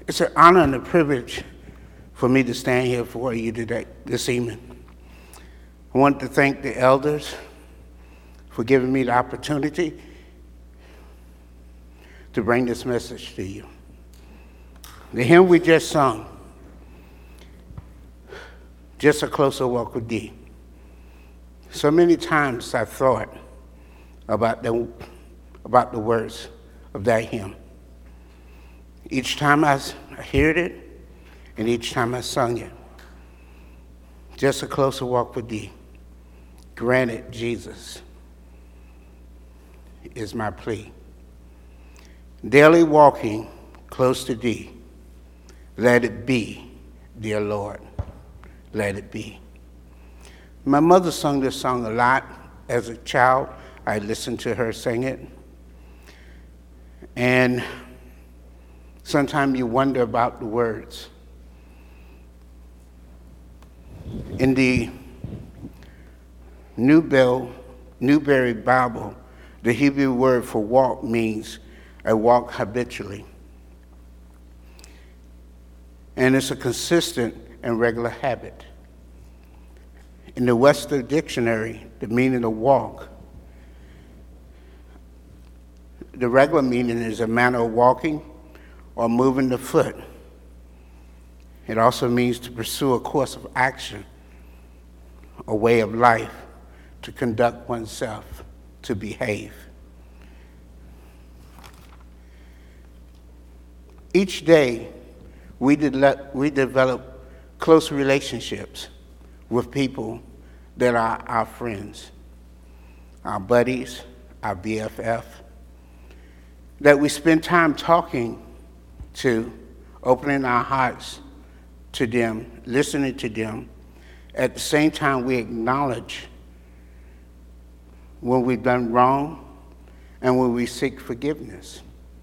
It's an honor and a privilege for me to stand here for you today, this evening. I want to thank the elders for giving me the opportunity to bring this message to you. The hymn we just sung, Just a Closer Walk with Thee. So many times I thought about the words of that hymn. Each time I heard it, and each time I sung it. Just a closer walk with Thee. Granted, Jesus, is my plea. Daily walking close to Thee. Let it be, dear Lord. Let it be. My mother sung this song a lot as a child. I listened to her sing it. And sometimes you wonder about the words. In the Newberry Bible, the Hebrew word for walk means a walk habitually. And it's a consistent and regular habit. In the Webster Dictionary, the meaning of walk, the regular meaning is a manner of walking or moving the foot. It also means to pursue a course of action, a way of life, to conduct oneself, to behave. Each day, we develop close relationships with people that are our friends, our buddies, our BFF, that we spend time talking to, opening our hearts to them, listening to them. At the same time, we acknowledge when we've done wrong and when we seek forgiveness.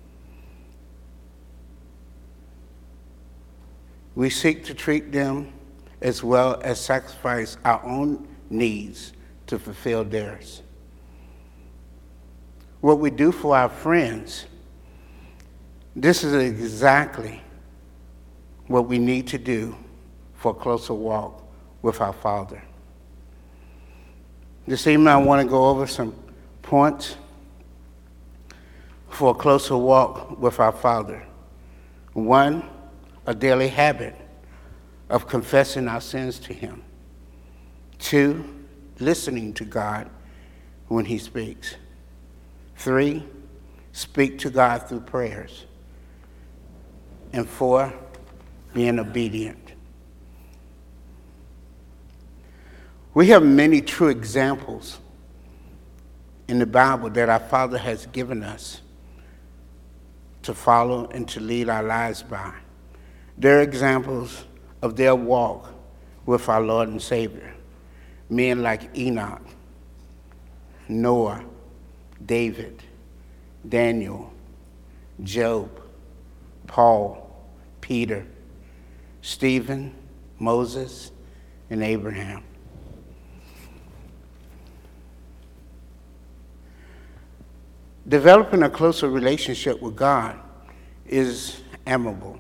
We seek to treat them as well as sacrifice our own needs to fulfill theirs. What we do for our friends, this is exactly what we need to do for a closer walk with our Father. This evening I want to go over some points for a closer walk with our Father. 1, a daily habit of confessing our sins to Him. 2, listening to God when He speaks. 3, speak to God through prayers. And 4, being obedient. We have many true examples in the Bible that our Father has given us to follow and to lead our lives by. They're examples of their walk with our Lord and Savior. Men like Enoch, Noah, David, Daniel, Job, Paul, Peter, Stephen, Moses, and Abraham. Developing a closer relationship with God is admirable.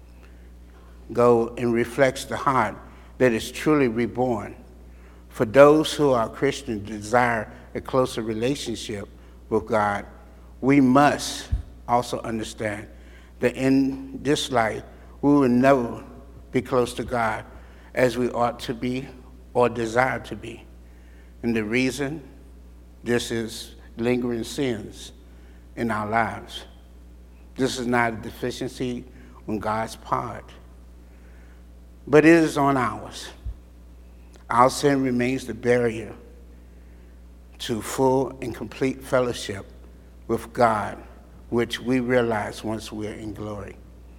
Go and reflects the heart that is truly reborn. For those who are Christians desire a closer relationship with God, we must also understand that in this life, we will never be close to God as we ought to be or desire to be. And the reason, this is lingering sins in our lives. This is not a deficiency on God's part, but it is on ours. Our sin remains the barrier to full and complete fellowship with God, which we realize once we're in glory.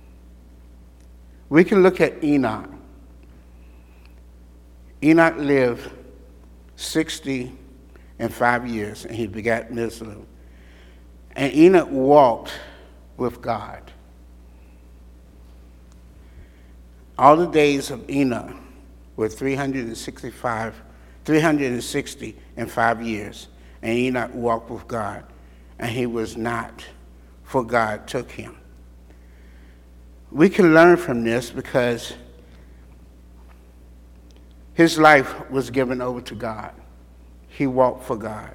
We can look at Enoch. Enoch lived 60 and 5 years, and he begat Methuselah. And Enoch walked with God. All the days of Enoch were 360 and 5 years, and Enoch walked with God, and he was not, for God took him. We can learn from this because his life was given over to God. He walked for God.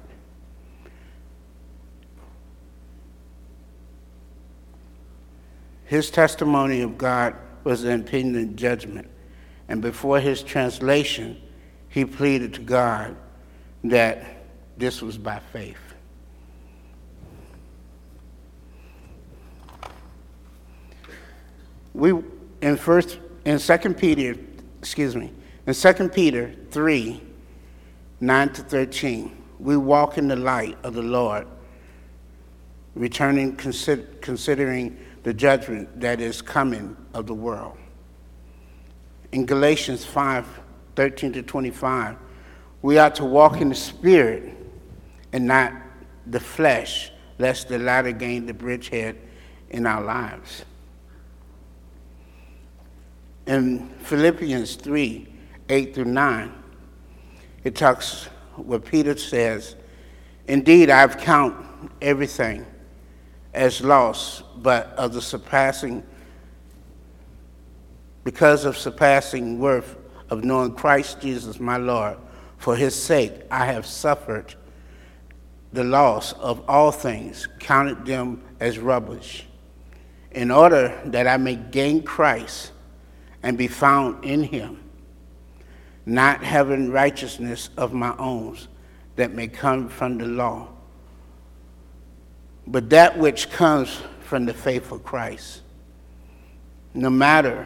His testimony of God was the impending judgment. And before his translation, he pleaded to God that this was by faith. In 2 Peter 3, 9 to 13, we walk in the light of the Lord, considering the judgment that is coming of the world. In Galatians 5, 13 to 25, we ought to walk in the Spirit and not the flesh, lest the latter gain the bridgehead in our lives. In Philippians 3, 8 through 9, it talks where Peter says, "Indeed, I've counted everything as loss, because of surpassing worth of knowing Christ Jesus my Lord. For his sake I have suffered the loss of all things, counted them as rubbish, in order that I may gain Christ and be found in him, not having righteousness of my own that may come from the law, but that which comes from the faith of Christ. No matter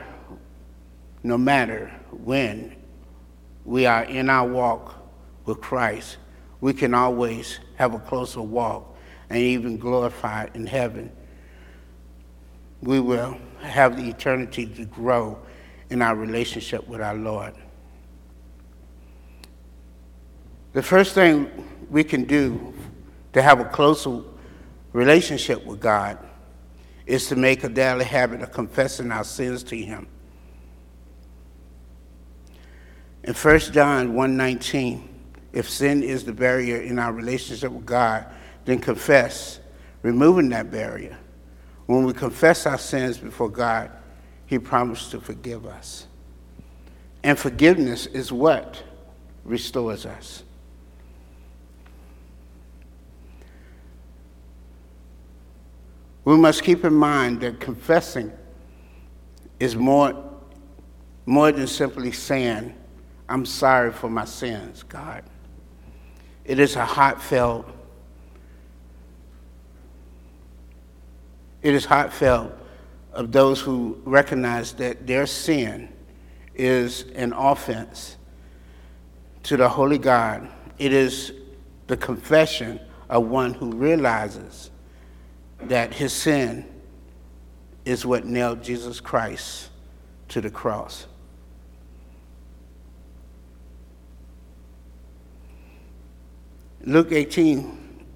when we are in our walk with Christ, we can always have a closer walk and even glorified in heaven. We will have the eternity to grow in our relationship with our Lord. The first thing we can do to have a closer relationship with God is to make a daily habit of confessing our sins to him. In 1 John 1:19, if sin is the barrier in our relationship with God, then confess, removing that barrier. When we confess our sins before God, he promised to forgive us. And forgiveness is what restores us. We must keep in mind that confessing is more than simply saying, "I'm sorry for my sins, God." It is heartfelt of those who recognize that their sin is an offense to the Holy God. It is the confession of one who realizes that his sin is what nailed Jesus Christ to the cross. Luke 18,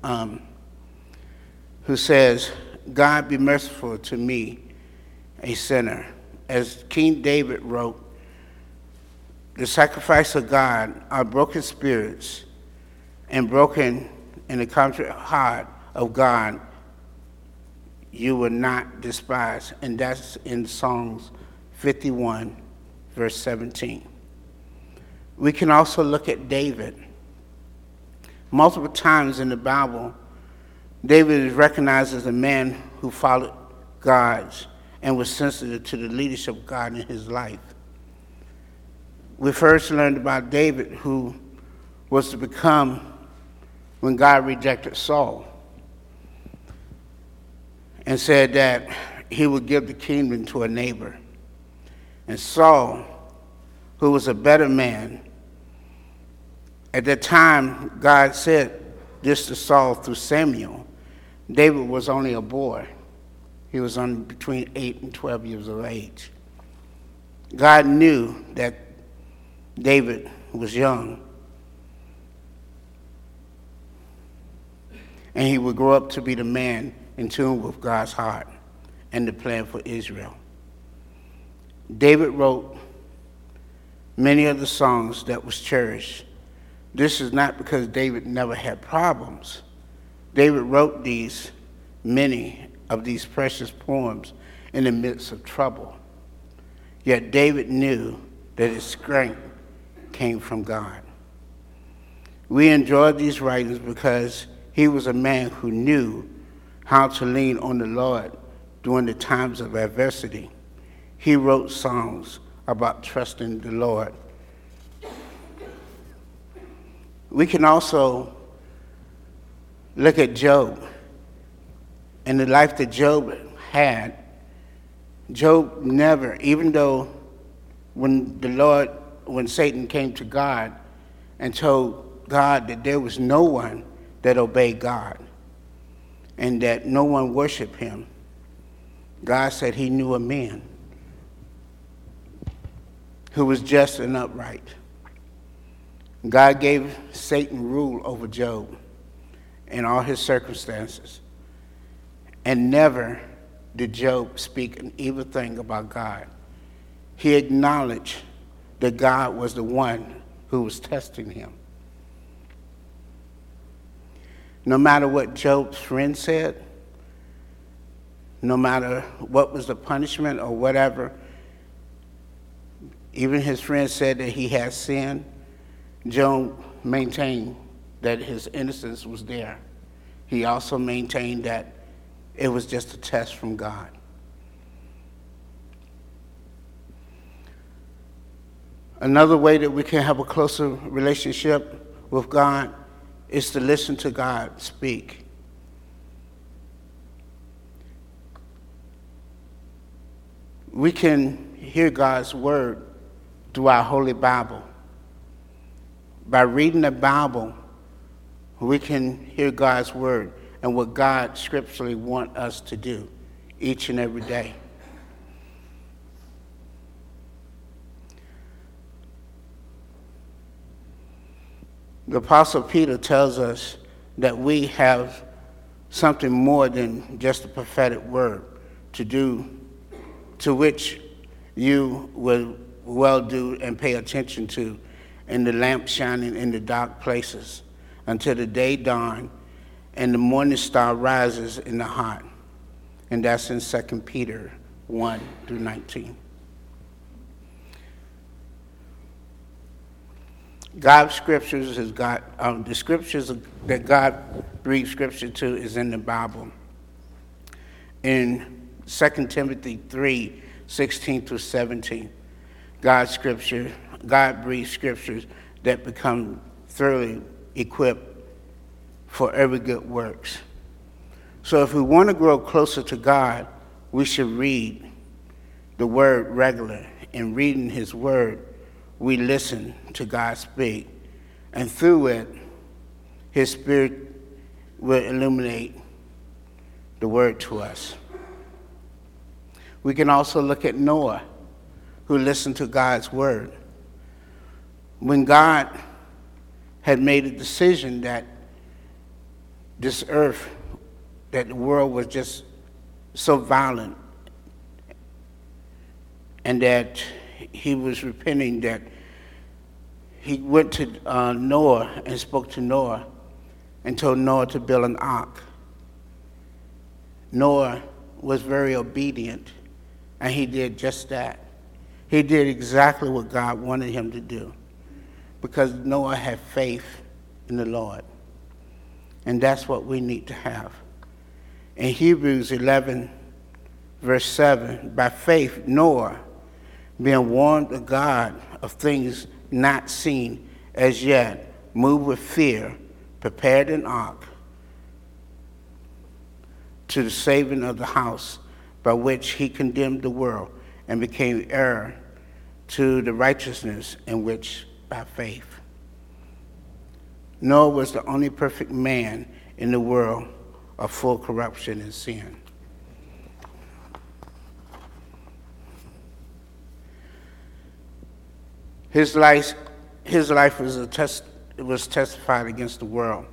who says, "God be merciful to me, a sinner." As King David wrote, "The sacrifice of God are broken spirits, and broken in the contrite heart of God you will not despise." And that's in Psalms 51, verse 17. We can also look at David. Multiple times in the Bible, David is recognized as a man who followed God and was sensitive to the leadership of God in his life. We first learned about David, who was to become when God rejected Saul and said that he would give the kingdom to a neighbor. And Saul, who was a better man, at that time, God said this to Saul through Samuel. David was only a boy. He was only between 8 and 12 years of age. God knew that David was young, and he would grow up to be the man in tune with God's heart and the plan for Israel. David wrote many of the songs that was cherished. This is not because David never had problems. David wrote many of these precious poems in the midst of trouble. Yet David knew that his strength came from God. We enjoy these writings because he was a man who knew how to lean on the Lord during the times of adversity. He wrote songs about trusting the Lord. We can also look at Job and the life that Job had. Job never, even though when Satan came to God and told God that there was no one that obeyed God and that no one worshiped him, God said he knew a man who was just and upright. God gave Satan rule over Job in all his circumstances, and never did Job speak an evil thing about God. He acknowledged that God was the one who was testing him. No matter what Job's friend said, no matter what was the punishment or whatever, even his friend said that he had sinned, Job maintained that his innocence was there. He also maintained that it was just a test from God. Another way that we can have a closer relationship with God is to listen to God speak. We can hear God's word through our Holy Bible. By reading the Bible, we can hear God's word and what God scripturally wants us to do each and every day. The Apostle Peter tells us that we have something more than just a prophetic word to do, to which you will well do and pay attention to, and the lamp shining in the dark places until the day dawn and the morning star rises in the heart. And that's in 2 Peter 1-19. God's scriptures is God. The scriptures that God reads scripture to is in the Bible. In 2 Timothy 3:16-17, God breathes scriptures that become thoroughly equipped for every good works. So if we want to grow closer to God, we should read the word regularly. In reading his word, we listen to God speak, and through it, his spirit will illuminate the word to us. We can also look at Noah, who listened to God's word. When God had made a decision that this earth, that the world was just so violent, and that he was repenting, that he went to Noah and spoke to Noah and told Noah to build an ark. Noah was very obedient, and he did just that. He did exactly what God wanted him to do, because Noah had faith in the Lord. And that's what we need to have. In Hebrews 11:7, by faith Noah, being warned of God of things not seen as yet, moved with fear, prepared an ark to the saving of the house, by which he condemned the world and became heir to the righteousness in which by faith. Noah was the only perfect man in the world of full corruption and sin. His life was testified against the world.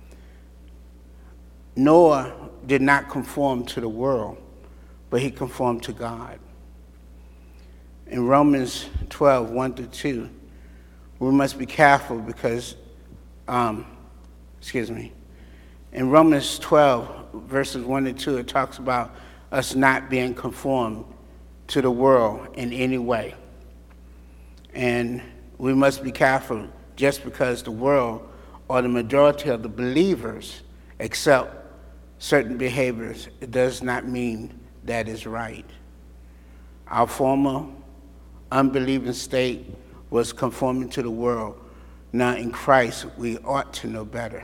Noah did not conform to the world, but he conformed to God. In Romans 12:1-2, we must be careful because, in Romans 12, verses 1-2, it talks about us not being conformed to the world in any way. And we must be careful, just because the world or the majority of the believers accept certain behaviors, it does not mean that is right. Our former unbelieving state was conforming to the world. Now in Christ, we ought to know better.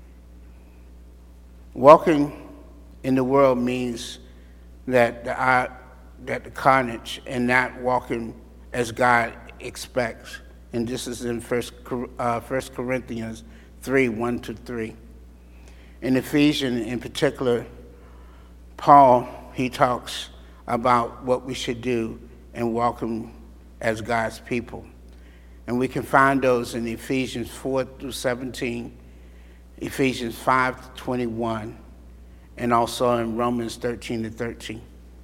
Walking in the world means that the carnage and not walking as God expects. And this is in 1 Corinthians 3, 1-3. In Ephesians in particular, Paul, he talks about what we should do in walking as God's people. And we can find those in Ephesians 4-17, Ephesians 5-21, and also in Romans 13-13.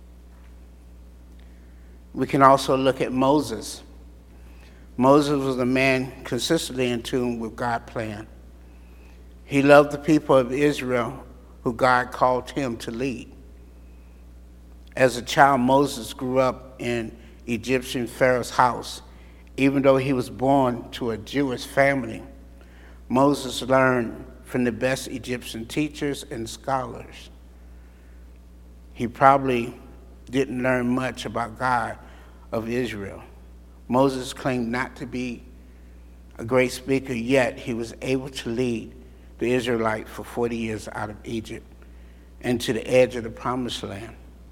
We can also look at Moses. Moses was a man consistently in tune with God's plan. He loved the people of Israel who God called him to lead. As a child, Moses grew up in Egyptian Pharaoh's house. Even though he was born to a Jewish family, Moses learned from the best Egyptian teachers and scholars. He probably didn't learn much about God of Israel. Moses claimed not to be a great speaker, yet he was able to lead the Israelites for 40 years out of Egypt and to the edge of the promised land.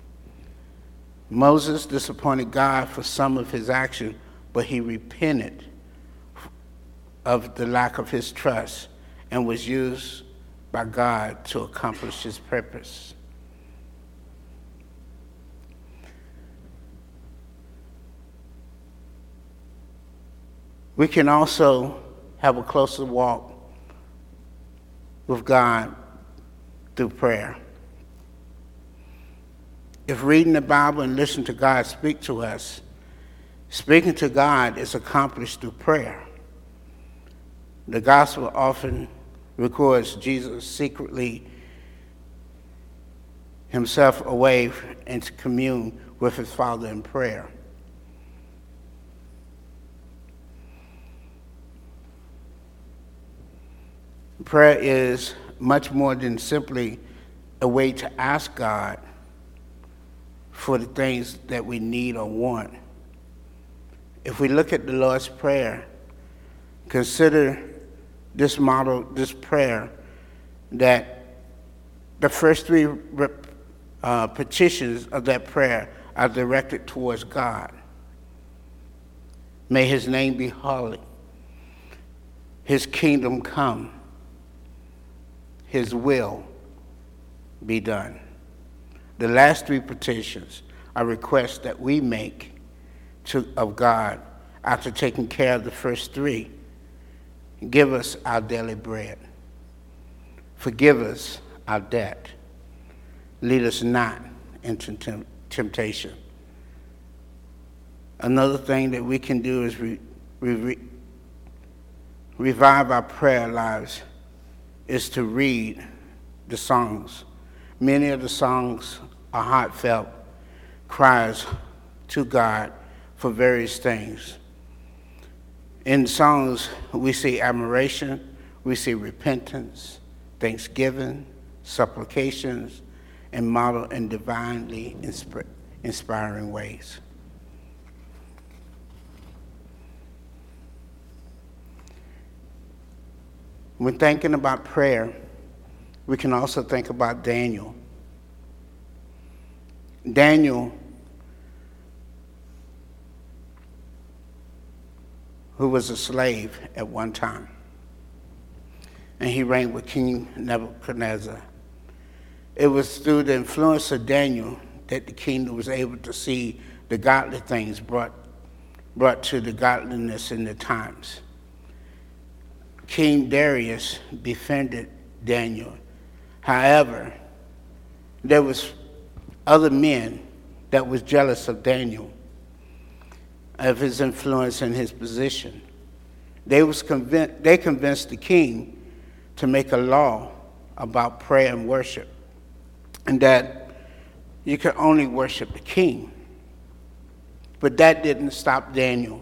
Moses disappointed God for some of his actions, but he repented of the lack of his trust and was used by God to accomplish his purpose. We can also have a closer walk with God through prayer. If reading the Bible and listening to God speak to us, speaking to God is accomplished through prayer. The gospel often records Jesus secretly himself away and to commune with his Father in prayer. Prayer is much more than simply a way to ask God for the things that we need or want. If we look at the Lord's Prayer, consider this model, this prayer, that the first three petitions of that prayer are directed towards God. May his name be holy, his kingdom come, his will be done. The last three petitions are requests that we make of God after taking care of the first three. Give us our daily bread. Forgive us our debt. Lead us not into temptation. Another thing that we can do is revive our prayer lives is to read the songs. Many of the songs are heartfelt cries to God for various things. In songs, we see admiration, we see repentance, thanksgiving, supplications, and model in divinely inspiring ways. When thinking about prayer, we can also think about Daniel. Daniel, who was a slave at one time, and he reigned with King Nebuchadnezzar. It was through the influence of Daniel that the kingdom was able to see the godly things brought to the godliness in the times. King Darius befriended Daniel. However, there was other men that was jealous of Daniel, of his influence and his position. They convinced the king to make a law about prayer and worship, and that You could only worship the king. But that didn't stop Daniel.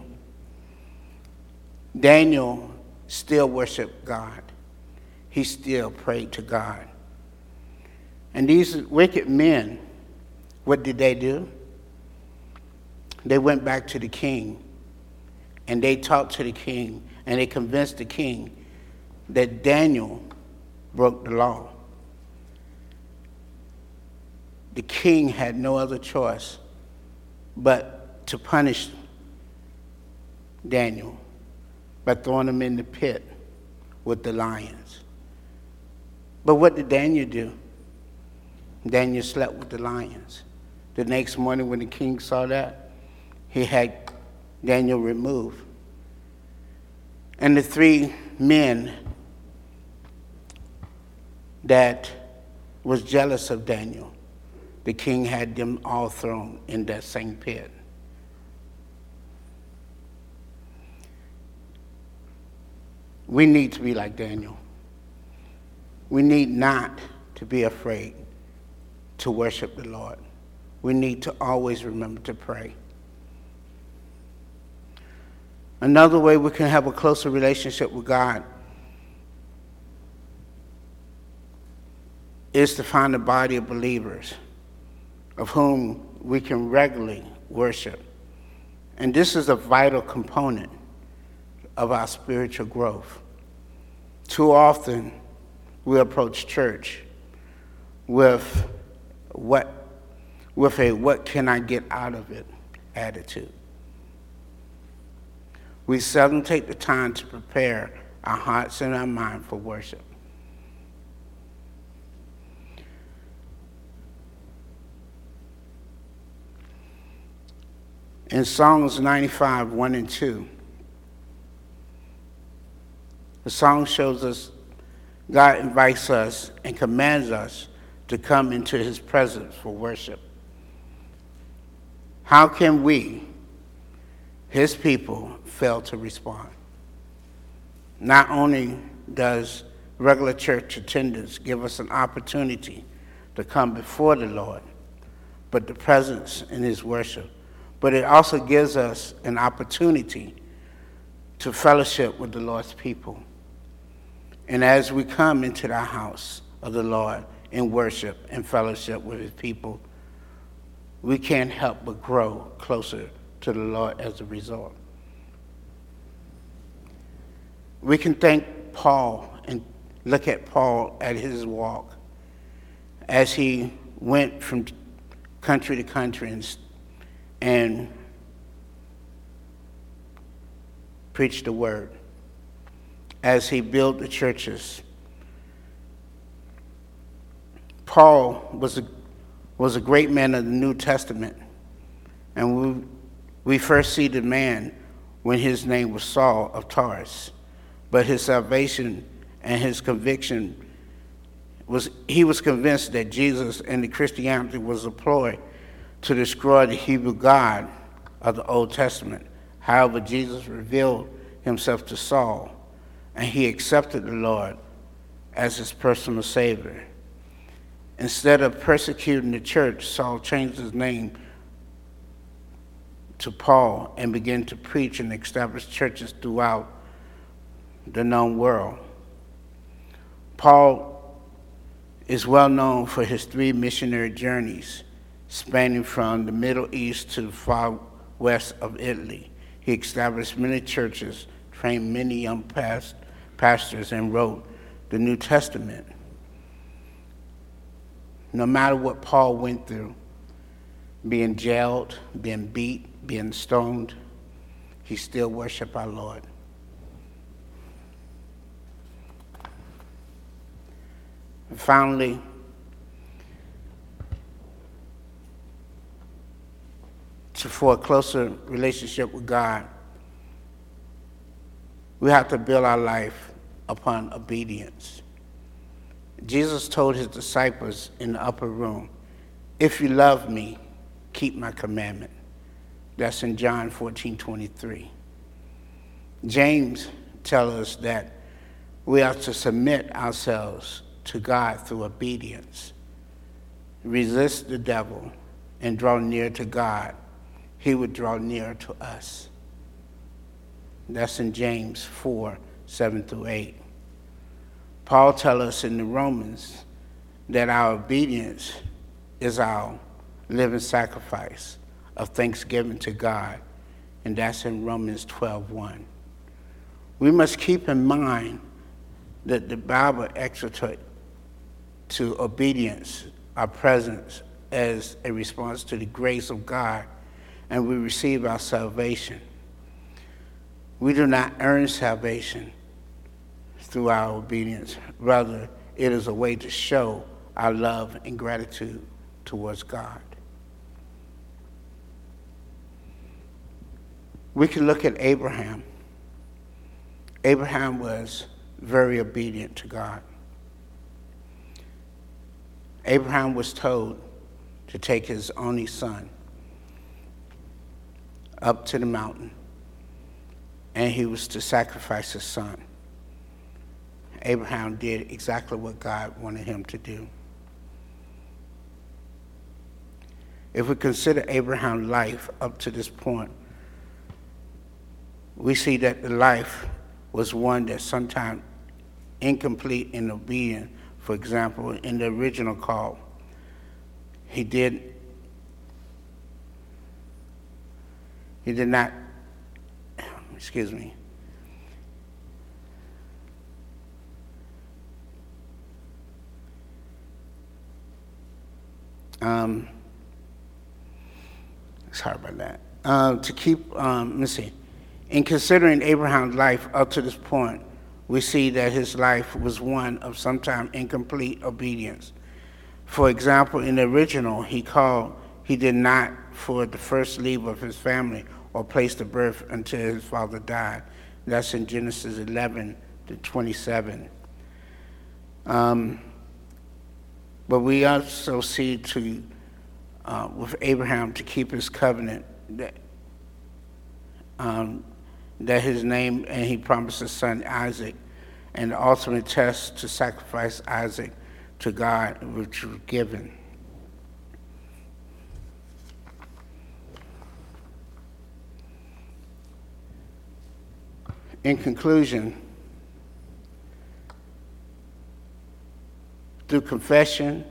Daniel still worshiped God. He still prayed to God. And these wicked men, what did they do? They went back to the king, and they talked to the king, and they convinced the king that Daniel broke the law. The king had no other choice but to punish Daniel by throwing him in the pit with the lions. But what did Daniel do? Daniel slept with the lions. The next morning when the king saw that, he had Daniel removed. And the three men that was jealous of Daniel, the king had them all thrown in that same pit. We need to be like Daniel. We need not to be afraid to worship the Lord. We need to always remember to pray. Another way we can have a closer relationship with God is to find a body of believers of whom we can regularly worship. And this is a vital component of our spiritual growth. Too often, we approach church with a what can I get out of it attitude. We seldom take the time to prepare our hearts and our mind for worship. In Psalms 95, 1 and 2, the song shows us God invites us and commands us to come into his presence for worship. How can we, his people, fail to respond? Not only does regular church attendance give us an opportunity to come before the Lord, but the presence in his worship, but it also gives us an opportunity to fellowship with the Lord's people. And as we come into the house of the Lord in worship and fellowship with his people, we can't help but grow closer to the Lord as a result. We can thank Paul and look at Paul at his walk as he went from country to country and preached the word, as he built the churches. Paul was a great man of the New Testament, and we first see the man when his name was Saul of Tarsus, but his salvation and his conviction he was convinced that Jesus and the Christianity was a ploy to destroy the Hebrew God of the Old Testament. However, Jesus revealed himself to Saul, and he accepted the Lord as his personal Savior. Instead of persecuting the church, Saul changed his name to Paul and began to preach and establish churches throughout the known world. Paul is well known for his 3 missionary journeys, spanning from the Middle East to the far west of Italy. He established many churches, trained many young pastors, and wrote the New Testament. No matter what Paul went through, being jailed, being beat, being stoned, he still worshiped our Lord. And finally, for a closer relationship with God, we have to build our life upon obedience. Jesus told his disciples in the upper room, "If you love me, keep my commandment." That's in John 14:23. James tells us that we are to submit ourselves to God through obedience. resist the devil, and draw near to God, he would draw near to us. That's in James 4, 7 through 8. Paul tells us in the Romans that our obedience is our living sacrifice of thanksgiving to God, and that's in Romans 12:1. We must keep in mind that the Bible exhortates to obedience, our presence, as a response to the grace of God, and we receive our salvation. We do not earn salvation through our obedience. Rather, it is a way to show our love and gratitude towards God. We can look at Abraham. Abraham was very obedient to God. Abraham was told to take his only son up to the mountain, and he was to sacrifice his son. Abraham did exactly what God wanted him to do. If we consider Abraham's life up to this point, we see that the life was one that sometimes incomplete and obedient. For example, in the original call, he did not, excuse me, sorry about that. Let's see. In considering Abraham's life up to this point, we see that his life was one of sometimes incomplete obedience. For example, in the original, he did not for the first leave of his family or place the birth until his father died. That's in Genesis 11 to 27. But we also see with Abraham to keep his covenant that his name, and he promised his son Isaac, and the ultimate test to sacrifice Isaac to God, which was given. In conclusion, through confession,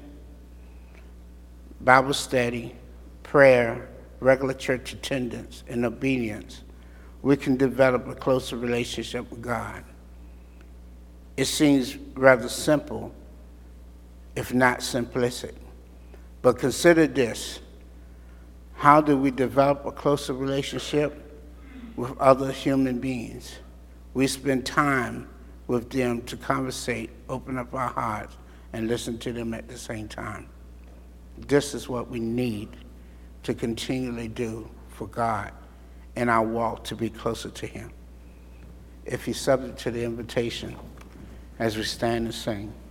Bible study, prayer, regular church attendance, and obedience, we can develop a closer relationship with God. It seems rather simple, if not simplistic. But consider this: how do we develop a closer relationship with other human beings? We spend time with them to conversate, open up our hearts, and listen to them at the same time. This is what we need to continually do for God in our walk to be closer to Him. If you're subject to the invitation, as we stand and sing.